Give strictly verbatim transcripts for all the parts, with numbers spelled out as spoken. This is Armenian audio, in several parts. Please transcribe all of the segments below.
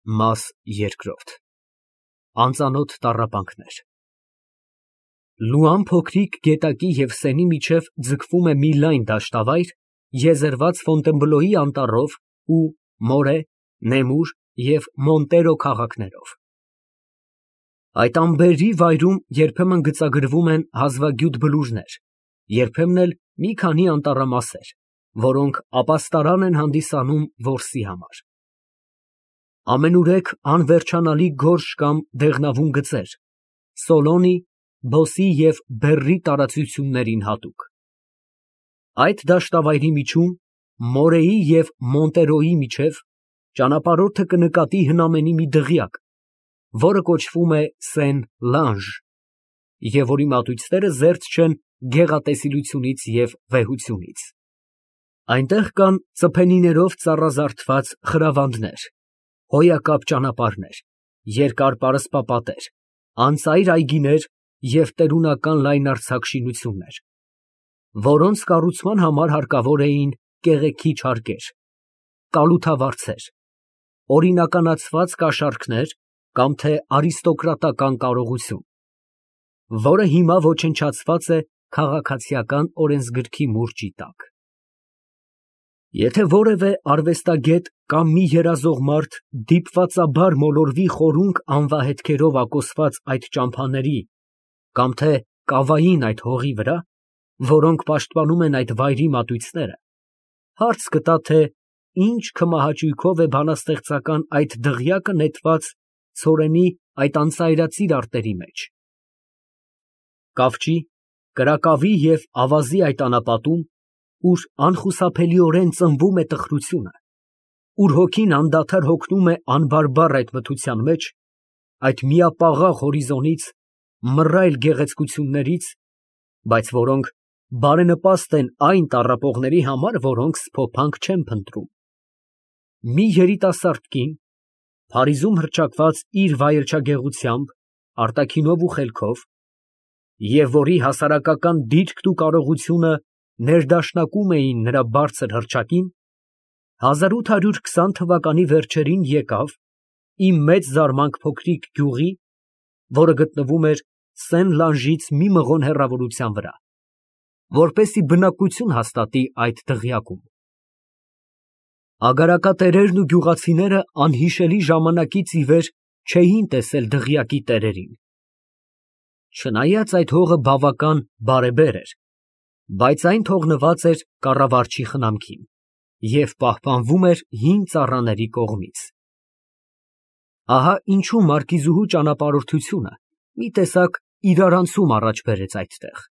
Մաս երկրորդ Անծանոթ տառապանքներ Լուան փոքրիկ գետակի և Սենի միջև ձգվում է մի լայն դաշտավայր, եզերված Ֆոնտենբլոյի անտառով ու Մորե, Նեմուր և Մոնտերո քաղաքներով։ Այդ ամբերի վայրում երբեմն գծագրվում են հազվագյուտ բլուրներ, երբեմն էլ մի քանի անտառամասեր, որոնք ապաստարան են հանդիսանում որսի համար։ Ամենուրեք անվերջանալի գորշ կամ դեղնավուն գծեր, Սոլոնի, Բոսի և Բեռի տարածություններին հատուկ։ Այդ դաշտավայրի միջում, Մորեի և Մոնտերոյի միջև, ճանապարհորդը կնկատի հնամենի մի դղյակ, որը կոչվում է Սեն֊Լանժ, և որի մատույցները զերծ չեն գեղատեսիլությունից և վեհությունից։ Այնտեղ կան ծփենիներով ծառազարդված խրավանդներ, հոյակապ ճանապարհներ, երկար պարսպապատեր, անծայր այգիներ և տերունական լայնարձակ շինություններ, որոնց կառուցման համար հարկավոր էին կեղեքիչ հարկեր, կալութավարձեր, օրինականացված կաշառքներ կամ թե արիստոկրատական կարողություն, որը հիմա ոչնչացված է քաղաքացիական օրենսգրքի մուրճի տակ։ Եթե որևէ արվեստագետ կամ մի երազող մարդ դիպվածաբար մոլորվի խորունկ անվահետքերով ակոսված այդ ճամփաների կամ թե կավային այդ հողի վրա, որոնք պաշտպանում են այդ վայրի մատույցները, հարց կտա, թե ինչ քմահաճույքով է բանաստեղծական այդ դղյակը նետված ցորենի այդ անծայրածիր արտերի մեջ։ Կավճի, կրակավի և ավազի այդ անապատում, ուր անխուսափելիորեն ծնվում է տխրությունը, ուր հոգին անդադար հոգնում է անբարբառ այդ մթության մեջ, այդ միապաղաղ հորիզոնից, մռայլ գեղեցկություններից, բայց որոնք բարենպաստ են այն տառապողների համար, որոնք սփոփանք չեն փնտրում, մի երիտասարդ կին, Փարիզում հռչակված իր վայելչագեղությամբ, արտաքինով ու խելքով, և որի հասարակական դիրքն ու կարողությունը ներդաշնակում էին նրա բարձր հռչակին, հազար ութ հարյուր քսան թվականի վերջերին եկավ իմ մեծ զարմանք փոքրիկ գյուղի, որը գտնվում էր Սեն֊Լանժից մի մղոն հեռավորության վրա, որպեսզի բնակություն հաստատի այդ դղյակում։ Ագարակատերերն ու գյուղացիները անհիշելի ժամանակից ի վեր չէին տեսել դղյակի տերերին։ Չնայած այդ հողը բավական բարեբեր էր, բայց այն թողնված էր կառավարչի խնամքին և պահպանվում էր հին ծառաների կողմից։ Ահա ինչու մարկիզուհու ճանապարհորդությունը մի տեսակ իրարանցում առաջ բերեց այդտեղ։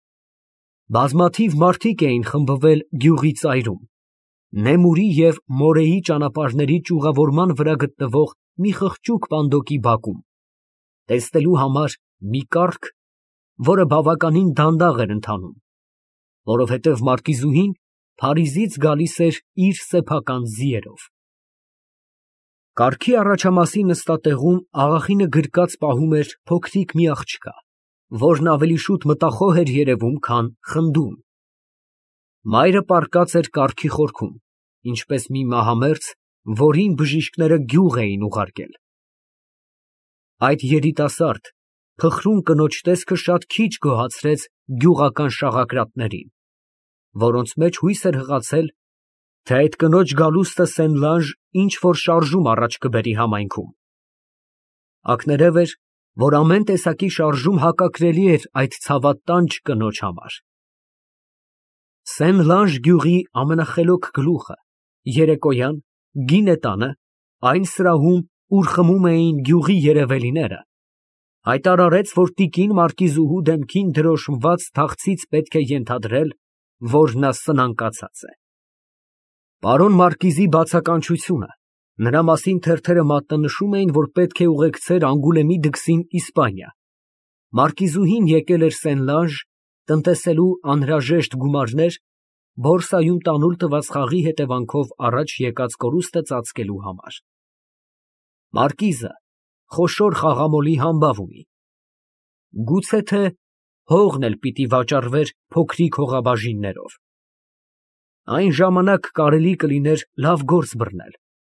Բազմաթիվ մարդիկ էին խմբվել գյուղի ծայրում, Նեմուրի և Մորեի ճանապարհների ճյուղավորման վրա գտնվող մի խղճուկ պանդոկի բակում, տեսնելու համար մի կառք, որը բավականին դանդաղ էր ընթանում, որովհետև մարկիզուհին Փարիզից գալիս էր իր սեփական ձիերով։ Կառքի առաջամասի նստատեղում աղախինը գրկած պահում էր փոքրիկ մի աղջկա, որն ավելի շուտ մտախոհ էր երևում, քան խնդուն։ Մայրը պառկած էր կառքի խորքում, ինչպես մի մահամերձ, որին բժիշկները գյուղ էին ուղարկել։ Այդ երիտասարդ, փխրուն կնոջ տեսքը շատ քիչ գոհացրեց գյուղական շաղակրատներին, որոնց մեջ հույս էր հղացել, թե այդ կնոջ գալուստը Սեն֊Լանժ ինչ֊որ շարժում առաջ կբերի համայնքում։ Ակներև էր, որ ամեն տեսակի շարժում հակակրելի էր այդ ցավատանջ կնոջ համար։ Սեն֊Լանժ գյուղի ամենախելոք գլուխը երեկոյան գինե տանը, այն սրահում, ուր խմում էին գյուղի երևելիները, հայտարարեց, որ տիկին մարկիզուհու դեմքին դրոշմված թախծից պետք է ենթադրել, որ նա սնանկացած է։ Պարոն մարկիզի բացականչությունը, նրա մասին թերթերը մատնանշում էին, որ պետք է ուղեկցեր Անգուլեմի դքսին Իսպանիա, մարկիզուհին եկել էր Սեն֊Լանժ տնտեսելու անհրաժեշտ գումարներ բորսայում տանուլ տված խաղի հետևանքով առաջ եկած կորուստը ծածկելու համար։ Մարկիզը խոշոր խաղամոլի համբավ ունի։ Գուցե թե հողն էլ պիտի վաճառվեր փոքրիկ հողաբաժիններով։ Այն ժամանակ կարելի կլիներ լավ գործ բռնել։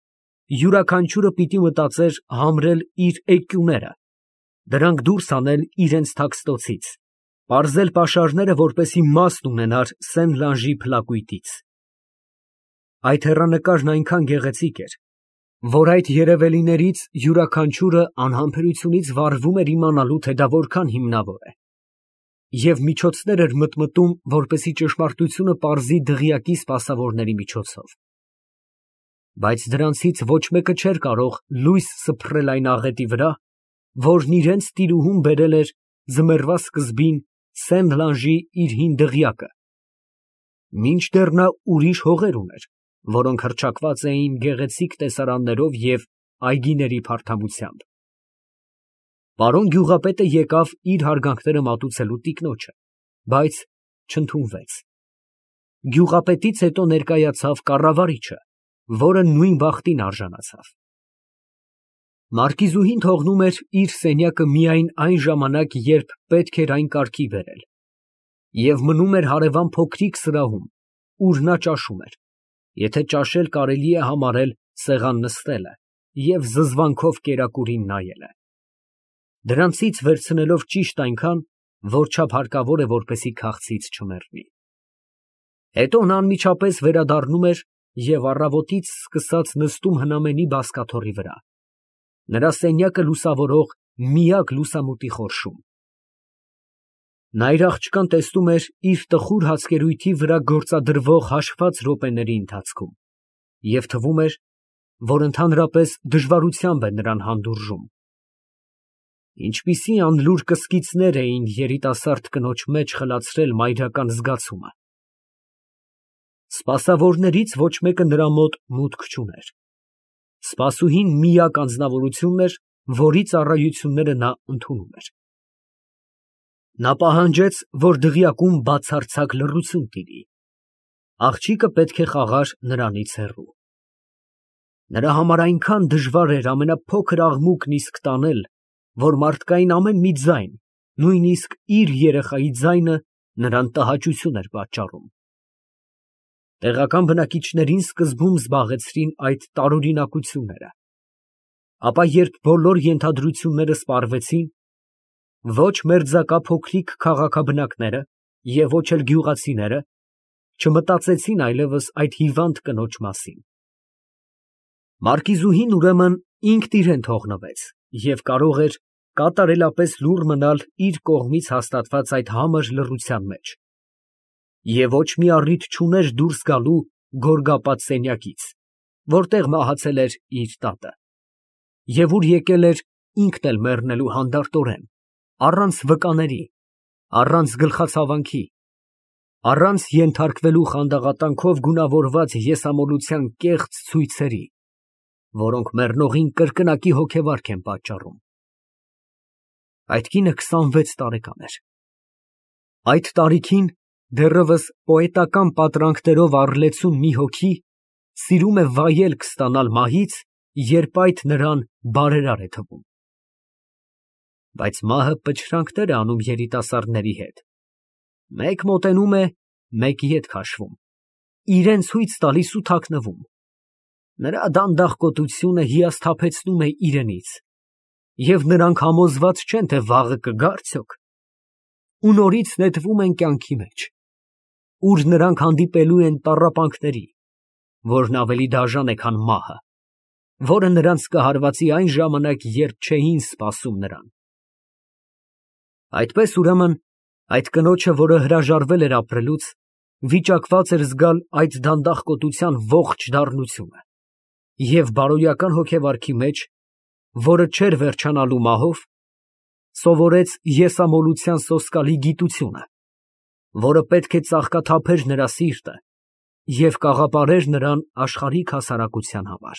յուրաքանչյուրը պիտի մտածեր համրել իր էկյուները, դրանք դուրս անել իրենց թաքստոցից, պարզել պաշարները, որպեսզի մասն ունենար Սեն֊Լանժի փլակույտից։ Այդ հեռանկարն այնքան գեղեցիկ էր, որ այդ երևելիներից յուրաքանչյուրը անհամբերությունից վառվում էր իմանալու, թե դա որքան հիմնավոր է, և միջոցներ էր մտմտում, որպեսզի ճշմարտությունը պարզի դղյակի սպասավորների միջոցով։ Բայց դրանցից ոչ մեկը չէր կարող լույս սփռել այն աղետի վրա, որն իրենց տիրուհուն բերել էր ձմեռվա սկզբին Սեն֊Լանժի իր հին դղյակը, մինչդեռ նա ուրիշ հողեր ուներ, որոնք հռչակված էին գեղեցիկ տեսարաններով և այգիների փարթամությամբ։ Պարոն գյուղապետը եկավ իր հարգանքները մատուցելու տիկնոջը, բայց չընդունվեց։ Գյուղապետից հետո ներկայացավ կառավարիչը, որը նույն բախտին արժանացավ։ Մարկիզուհին թողնում էր իր սենյակը միայն այն ժամանակ, երբ պետք էր այն կարգի բերել, և մնում էր հարևան փոքրիկ սրահում, ուր նա ճաշում էր, եթե ճաշել կարելի է համարել սեղան նստելը և զզվանքով կերակուրին նայելը, դրանցից վերցնելով ճիշտ այնքան, որչափ հարկավոր է, որպեսզի քաղցից չմեռնի։ Հետո նա անմիջապես վերադառնում էր և առավոտից սկսած նստում հնամենի բազկաթոռի վրա, նրա սենյակը լուսավորող միակ լուսամուտի խորշում։ Նա իր աղջկան տեսնում էր իր տխուր հացկերույթի վրա գործադրվող հաշված րոպեների ընթացքում և թվում էր, որ ընդհանրապես դժվարությամբ է նրան հանդուրժում։ Ինչպիսի անլուր կսկիծներ էին երիտասարդ կնոջ մեջ խլացրել մայրական զգացումը։ Սպասավորներից ոչ մեկը նրա մոտ մուտք չուներ։ Սպասուհին միակ անձնավորությունն էր, որի ծառայությունները նա ընդունում էր։ Նա պահանջեց, որ դղյակում բացարձակ լռություն տիրի։ Աղջիկը պետք է խաղար նրանից հեռու։ Նրա համար այնքան դժվար էր ամենափոքր աղմուկն իսկ տանել, որ մարդկային ամեն մի ձայն, նույնիսկ իր երեխայի ձայնը, նրան տհաճություն էր պատճառում։ Տեղական բնակիչներին սկզբում զբաղեցրին այդ տարօրինակությունները, ապա երբ բոլոր ենթադրությունները սպառվեցին, ոչ մերձակա փոքրիկ քաղաքաբնակները և ոչ էլ գյուղացիները չմտածեցին այլևս այդ հիվանդ կնոջ մասին։ Մարկիզուհին ուրեմն ինքն իրան թողնվեց և կարող էր կատարելապես լուռ մնալ իր կողմից հաստատված այդ համր լռության մեջ, և ոչ մի առիթ չուներ դուրս գալու գորգապատ սենյակից, որտեղ մահացել էր իր տատը, և ուր եկել էր ինքն էլ մեռնելու հանդարտորեն, առանց վկաների, առանց գլխացավանքի, առանց ենթարկվելու խանդաղատանքով գունավորված եսամոլության կեղծ ցույցերի, որոնք մեռնողին կրկնակի հոգեվարք են պատճառում։ Այդ կինը քսանվեց տարեկան էր։ Այդ տարիքին դեռևս պոետական պատրանքներով առլեցուն մի հոգի սիրում է վայելք ստանալ մահից, երբ այդ նրան բարերար է թվում։ Բայց մահը պչրանքներ է անում երիտասարդների հետ, մեկ մոտենում է, մեկ ետ քաշվում, իրան ցույց տալիս ու թաքնվում։ Նրա դանդաղկոտությունը հիասթափեցնում է իրենից, և նրանք համոզված չեն, թե վաղը կգա արդյոք, ու նորից նետվում են կյանքի մեջ, ուր նրանք հանդիպելու են տառապանքների, որն ավելի դաժան է, քան մահը, որը նրանց կհարվածի այն ժամանակ, երբ չէին սպասում նրան։ Այդպես ուրեմն այդ կնոջը, որը հրաժարվել էր ապրելուց, վիճակված էր զգալ այդ դանդաղկոտության ողջ դառնությունը և բարոյական հոգեվարքի մեջ, որը չէր վերջանալու մահով, սովորեց եսամոլության սոսկալի գիտությունը, որը պետք է ծաղկաթափեր նրա սիրտը և կաղապարեր նրան աշխարհիկ հասարակության համար։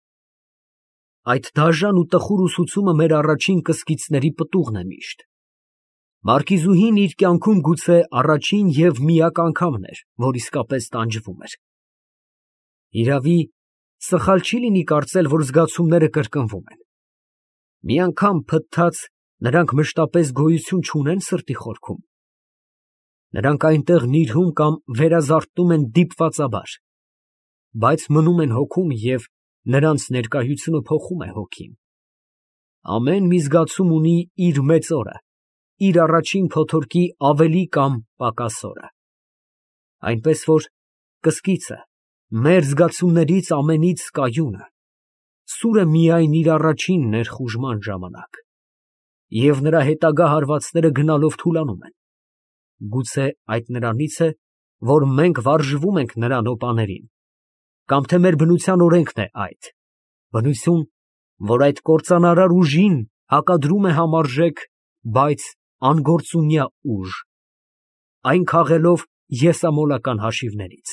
Այդ դաժան ու տխուր ուսուցումը մեր առաջին կսկիծների պտուղն է միշտ։ Մարկիզուհին իր կյանքում գուցե առաջին և միակ անգամն էր, որ իսկապես տանջվում էր։ Իրավի, սխալ չի լինի կարծել, որ զգացումները կրկնվում են։ Մի անգամ փթթած, նրանք մշտապես գոյություն չունեն սրտի խորքում։ Նրանք այնտեղ նիրհում կամ վերազարթնում են դիպվածաբար, բայց մնում են հոգում և նրանց ներկայությունը փոխում է հոգին։ Ամեն մի զգացում ունի իր մեծ օրը, իր առաջին փոթորկի ավելի կամ պակաս օրը։ Այնպես որ կսկիծը մեր զգացումներից ամենից կայունը սուր է միայն իր առաջին ներխուժման ժամանակ, և նրա հետագա հարվածները գնալով թուլանում են։ Գուցե այդ նրանից է, որ մենք վարժվում ենք նրա նոպաներին, կամ թե մեր բնության օրենքն է այդ, բնություն, որ այդ կործանարար ուժին հակադրում է համարժեք, բայց անգործունյա ուժ, այն քաղելով եսամոլական հաշիվներից։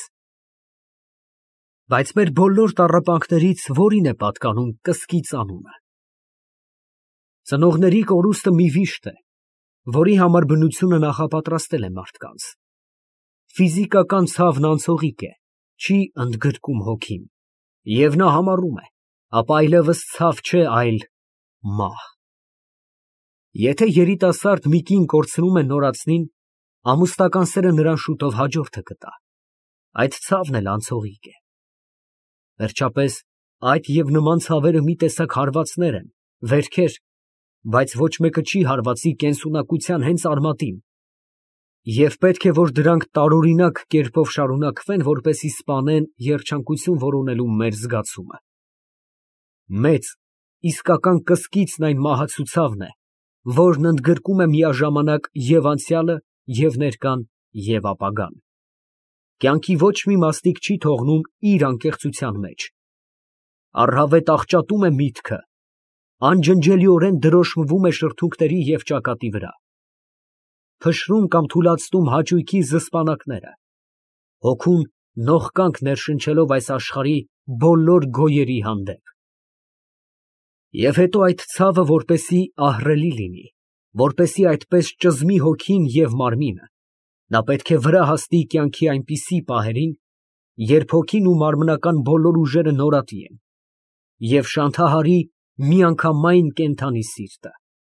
Բայց մեր բոլոր տառապանքներից որին է պատկանում կսկիծ անունը։ Ծնողների կորուստը մի վիշտ է, որի համար բնությունը նախապատրաստել է մարդկանց։ Ֆիզիկական ցավն անցողիկ է, չի ընդգրկում հոգին, և նա համառում է, ապա այլևս ցավ չէ, այլ մահ։ Եթե երիտասարդ մի կին կորցնում է նորածնին, ամուսնական սերը նրան շուտով հաջորդը կտա։ Այդ ցավն էլ անցողիկ է։ Վերջապես, այդ և նման ցավերը մի տեսակ հարվածներ են, վերքեր, բայց ոչ մեկը չի հարվածի կենսունակության հենց արմատին, և պետք է, որ դրանք տարօրինակ կերպով շարունակվեն, որպեսզի սպանեն երջանկություն որոնելու մեր զգացումը։ Մեծ, իսկական կսկիծն այն մահացու ցավն է, որն ընդգրկում է միաժամանակ և անցյալը, և ներկան, և ապագան։ Կյանքի ոչ մի մասնիկ չի թողնում իր անկեղծության մեջ։ Առհավետ աղճատում է միտքը, անջնջելիորեն դրոշմվում է շրթունքների և ճակատի վրա, փշրում կամ թուլացնում հաճույքի զսպանակները, հոգուն նողկանք ներշնչելով այս աշխարհի բոլոր գոյերի հանդեպ։ Եվ հետո այդ ցավը որպեսզի ահռելի լինի, որպեսզի այդպես ճզմի հոգին և մարմինը, նա պետք է վրա հասնի կյանքի այնպիսի պահերին, երբ հոգին ու մարմնական բոլոր ուժերը նորատի են, և շանթահարի միանգամայն կենդանի սիրտը։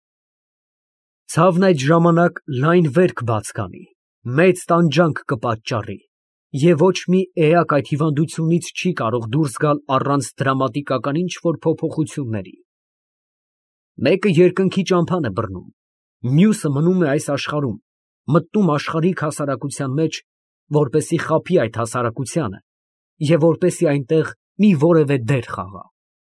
Ցավն այդ ժամանակ լայն վերք բաց կանի, մեծ տանջանք կպատճառի, և ոչ մի էակ այդ հիվանդությունից չի կարող դուրս գալ առանց դրամատիկական ինչ֊որ փոփոխությունների։ Մեկը երկնքի ճամփան է բռնում, մյուսը մնում է այս աշխարհում, մտնում աշխարհիկ հասարակության մեջ, որպեսզի խաբի այդ հասարակությանը և որպեսզի այնտեղ մի որևէ դեր խաղա։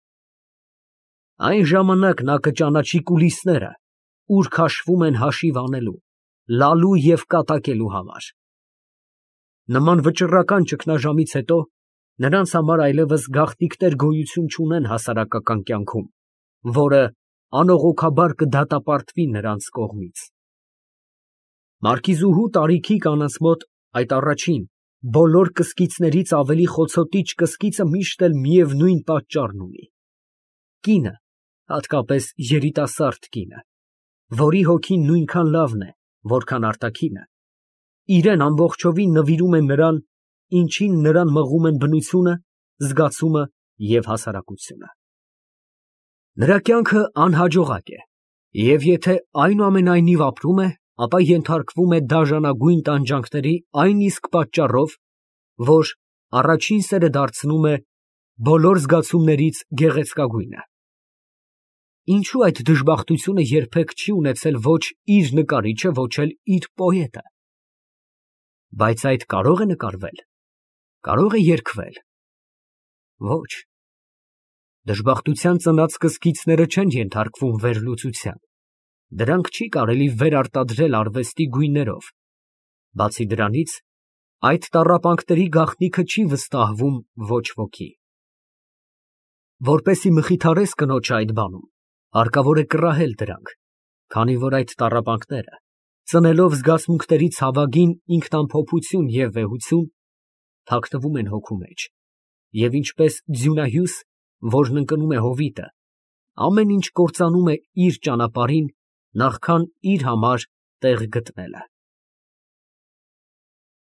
Այն ժամանակ նա կճանաչի կուլիսները, ուր քաշվում են հաշիվ անելու, լալու և կատակելու համար։ Նման վճռական ճգնաժամից հետո նրանց համար այլևս գաղտնիքներ գոյություն չունեն հասարակական կյանքում, որը անողոքաբար կդատապարտվի նրանց կողմից։ Մարկիզուհու տարիքի կանանց մոտ այդ առաջին, բոլոր կսկիծներից ավելի խոցոտիչ կսկիծը միշտ էլ միևնույն պատճառն ունի։ Կինը, հատկապես երիտասարդ կինը, որի հոգին նույնքան լավն է, որքան արտաքինը, իրեն ամբողջովին նվիրում է նրան, ինչին նրան մղում են բնությունը, զգացումը և հասարակությունը։ Նրա կյանքը անհաջողակ է, և եթե այնուամենայնիվ ապրում է, ապա ենթարկվում է դաժանագույն տանջանքների այն իսկ պատճառով, որ առաջին սերը դարձնում է բոլոր զգացումներից գեղեցկագույնը։ Ինչո՞ւ այդ դժբախտությունը երբեք չի ունեցել ոչ իր նկարիչը, ոչ էլ իր պոետը։ Բայց այդ կարո՞ղ է նկարվել, կարո՞ղ է երգվել։ Ոչ։ Դժբախտության ծնած կսկիծները չեն ենթարկվում վերլուծության, դրանք չի կարելի վերարտադրել արվեստի գույներով, բացի դրանից, այդ տառապանքների գաղտնիքը չի վստահվում ոչ ոքի։ Որպեսզի մխիթարես կնոջը այդ բանում, հարկավոր է կռահել դրանք, քանի որ այդ տառապանքները, ծնելով զգացմունքների ցավագին ինքնամփոփություն և վեհություն, թաքնվում են հոգու մեջ, և ինչպես ձյունահյուս, որն ընկնում է հովիտը, ամեն ինչ կործանում է իր ճանապարհին, նախքան իր համար տեղ գտնելը։